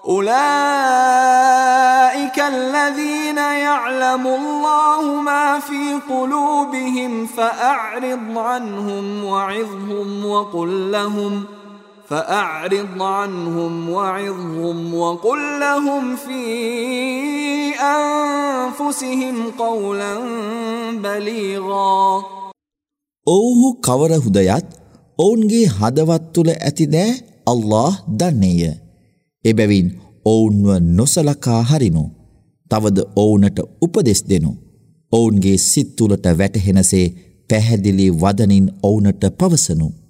أولئك الذين يعلم الله ما في قلوبهم فأعرض عنهم وعظهم وقل لهم في أنفسهم قولا بليغا. ඔව්හු කවර හුදයත් ඔවුන්ගේ හදවත් තුළ ඇති දෑ අල්ලාහ් දන්නේය. එබැවින් ඔවුන්ව නොසලකා හරිනු. තවද ඔවුනට උපදෙස් දෙනු. ඔවුන්ගේ සිත් තුළට වැටහෙනසේ පැහැදිලි වදනින් ඔවුනට පවසනු.